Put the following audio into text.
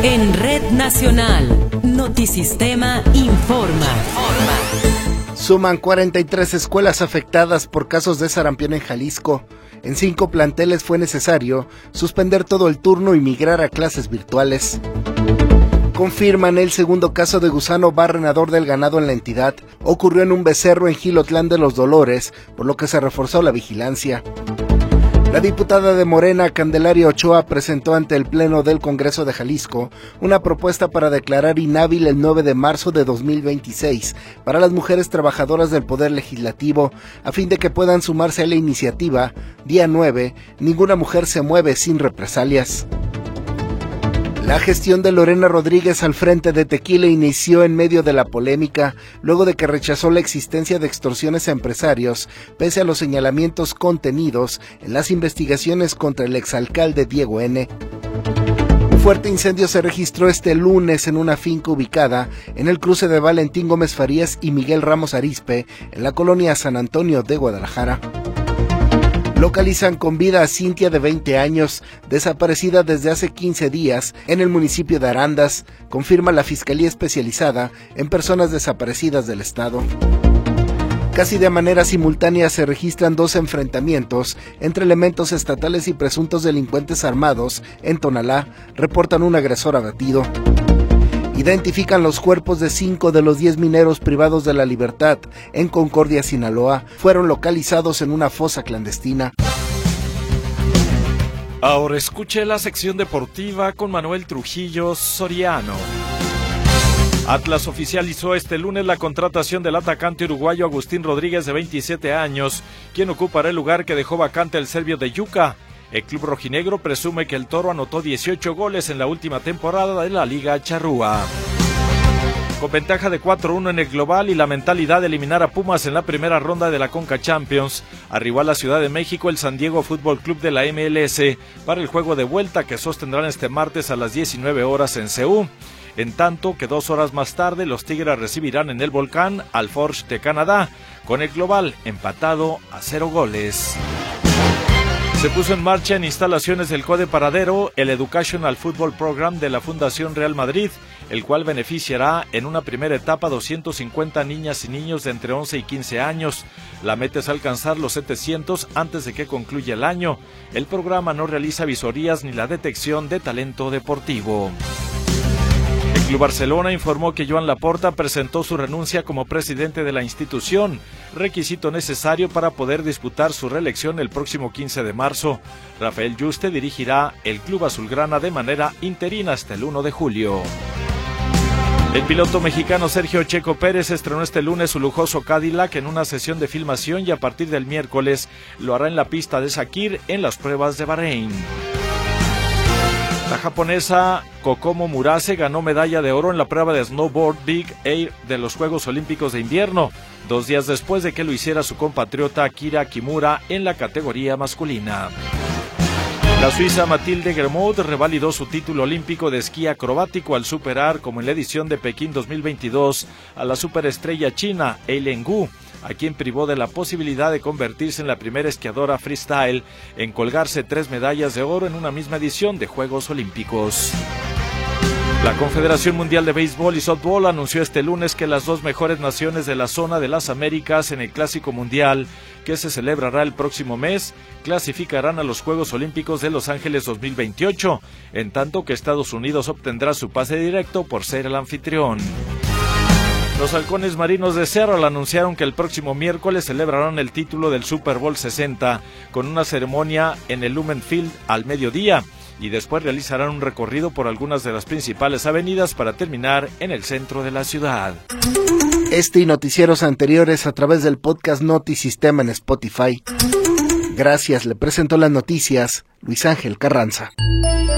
En Red Nacional, Notisistema informa. Suman 43 escuelas afectadas por casos de sarampión en Jalisco. En 5 planteles fue necesario suspender todo el turno y migrar a clases virtuales. Confirman el segundo caso de gusano barrenador del ganado en la entidad. Ocurrió en un becerro en Jilotlán de los Dolores, por lo que se reforzó la vigilancia. La diputada de Morena, Candelaria Ochoa, presentó ante el Pleno del Congreso de Jalisco una propuesta para declarar inhábil el 9 de marzo de 2026 para las mujeres trabajadoras del Poder Legislativo, a fin de que puedan sumarse a la iniciativa. Día 9, ninguna mujer se mueve sin represalias. La gestión de Lorena Rodríguez al frente de Tequila inició en medio de la polémica, luego de que rechazó la existencia de extorsiones a empresarios, pese a los señalamientos contenidos en las investigaciones contra el exalcalde Diego N. Un fuerte incendio se registró este lunes en una finca ubicada en el cruce de Valentín Gómez Farías y Miguel Ramos Arizpe, en la colonia San Antonio de Guadalajara. Localizan con vida a Cintia, de 20 años, desaparecida desde hace 15 días en el municipio de Arandas, confirma la Fiscalía Especializada en Personas Desaparecidas del Estado. Casi de manera simultánea se registran 2 enfrentamientos entre elementos estatales y presuntos delincuentes armados en Tonalá, reportan un agresor abatido. Identifican los cuerpos de 5 de los 10 mineros privados de la libertad en Concordia, Sinaloa. Fueron localizados en una fosa clandestina. Ahora escuche la sección deportiva con Manuel Trujillo Soriano. Atlas oficializó este lunes la contratación del atacante uruguayo Agustín Rodríguez, de 27 años, quien ocupará el lugar que dejó vacante el serbio de Yuca. El club rojinegro presume que el Toro anotó 18 goles en la última temporada de la Liga Charrúa. Con ventaja de 4-1 en el global y la mentalidad de eliminar a Pumas en la primera ronda de la Conca Champions, arribó a la Ciudad de México el San Diego Fútbol Club de la MLS para el juego de vuelta que sostendrán este martes a las 19 horas en Seúl. En tanto que 2 horas más tarde los Tigres recibirán en el Volcán al Forge de Canadá, con el global empatado a 0 goles. Se puso en marcha en instalaciones del CODE Paradero el Educational Football Program de la Fundación Real Madrid, el cual beneficiará en una primera etapa 250 niñas y niños de entre 11 y 15 años. La meta es alcanzar los 700 antes de que concluya el año. El programa no realiza visorías ni la detección de talento deportivo. El Club Barcelona informó que Joan Laporta presentó su renuncia como presidente de la institución, requisito necesario para poder disputar su reelección el próximo 15 de marzo. Rafael Yuste dirigirá el Club Azulgrana de manera interina hasta el 1 de julio. El piloto mexicano Sergio Checo Pérez estrenó este lunes su lujoso Cadillac en una sesión de filmación y a partir del miércoles lo hará en la pista de Sakir en las pruebas de Bahrein. La japonesa Kokomo Murase ganó medalla de oro en la prueba de snowboard Big Air de los Juegos Olímpicos de Invierno, 2 días después de que lo hiciera su compatriota Akira Kimura en la categoría masculina. La suiza Mathilde Germaud revalidó su título olímpico de esquí acrobático al superar, como en la edición de Pekín 2022, a la superestrella china Eileen Gu, a quien privó de la posibilidad de convertirse en la primera esquiadora freestyle en colgarse 3 medallas de oro en una misma edición de Juegos Olímpicos. La Confederación Mundial de Béisbol y Softball anunció este lunes que las 2 mejores naciones de la zona de las Américas en el Clásico Mundial, que se celebrará el próximo mes, clasificarán a los Juegos Olímpicos de Los Ángeles 2028, en tanto que Estados Unidos obtendrá su pase directo por ser el anfitrión. Los halcones marinos de Seattle anunciaron que el próximo miércoles celebrarán el título del Super Bowl 60 con una ceremonia en el Lumen Field al mediodía y después realizarán un recorrido por algunas de las principales avenidas para terminar en el centro de la ciudad. Este y noticieros anteriores a través del podcast Notisistema en Spotify. Gracias, le presentó las noticias Luis Ángel Carranza.